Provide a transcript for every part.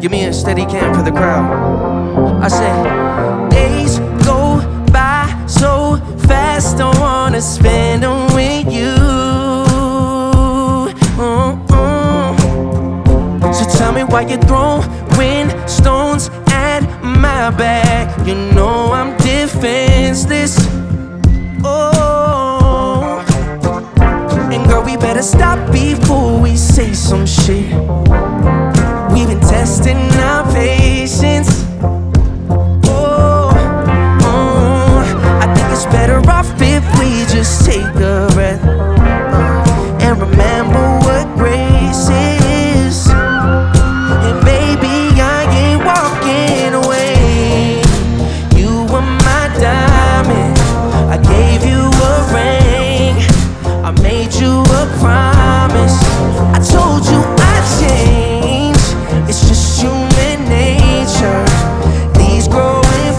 Give me a steady cam for the crowd. I said, days go by so fast, don't wanna spend them with you. So tell me why you're throwing stones at my back. You know I'm defenseless. Oh, and girl, we better stop before we say some shit. We've been testing our patience. Oh, I think it's better off if we just take a breath and remember what grace is. And baby, I ain't walking away. You were my diamond, I gave you a ring, I made you a promise, I told you I'd change. It's just human nature, these growing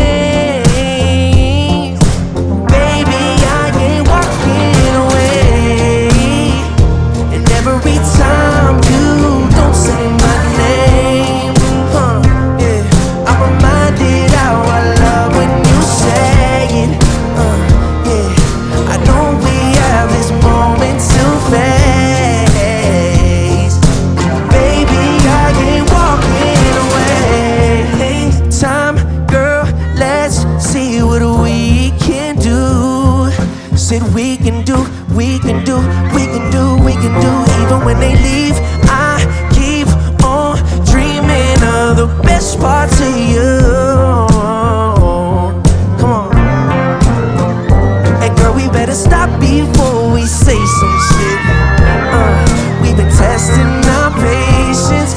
pains. Baby, I ain't walking away. And every time you don't say my name, yeah, I'm reminded how I love when you say it. Yeah, I know we have this moment to face. Baby, I ain't walking away. Time, girl, let's see what we can do. Said we can do, we can do, we can do, we can do. Even when they leave, I keep on dreaming of the best parts of you. Come on. Hey girl, we better stop before we say some shit. We've been testing our patience.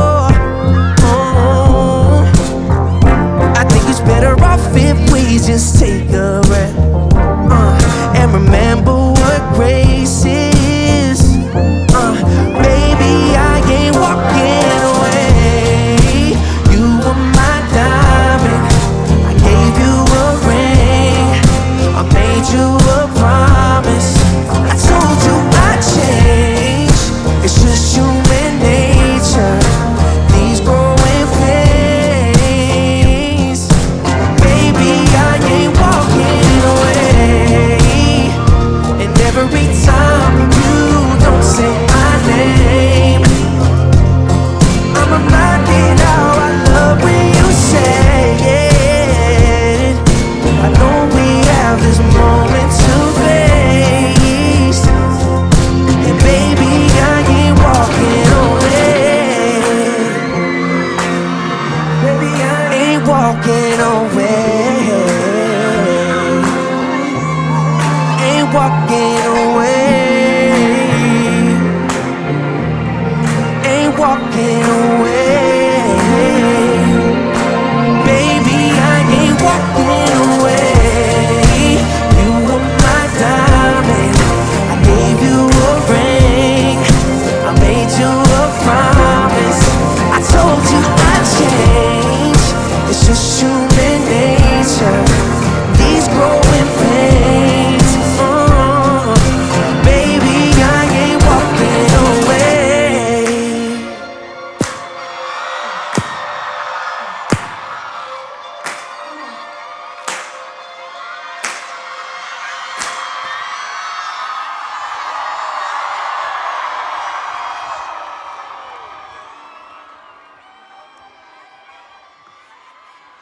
I think it's better off if we just take a breath and remember what grace is. Baby, I ain't walking away. You were my diamond, I gave you a ring, I made you a promise, I told you I'd change. It's just human nature, these growing pains. Baby, I ain't walking away. And every time you don't say my name, I'm reminded how I love when you say it. I know we have this moment to face. And baby, I ain't walking away. Baby, I ain't walking away. Ain't walking